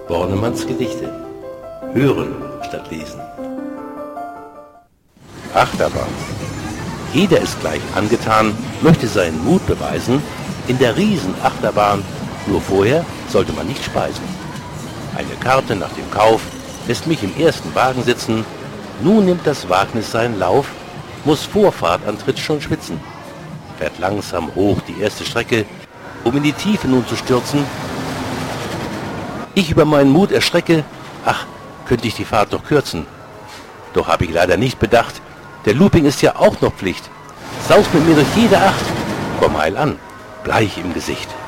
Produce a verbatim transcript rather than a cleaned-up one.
Bornemanns Gedichte. Hören statt lesen. Achterbahn. Jeder ist gleich angetan, möchte seinen Mut beweisen. In der Riesenachterbahn, nur vorher sollte man nicht speisen. Eine Karte nach dem Kauf lässt mich im ersten Wagen sitzen. Nun nimmt das Wagnis seinen Lauf, muss vor Fahrtantritt schon schwitzen. Fährt langsam hoch die erste Strecke, um in die Tiefe nun zu stürzen. Ich über meinen Mut erschrecke, ach, könnte ich die Fahrt noch kürzen. Doch habe ich leider nicht bedacht, der Looping ist ja auch noch Pflicht. Saust mit mir durch jede Acht, komm heil an, bleich im Gesicht.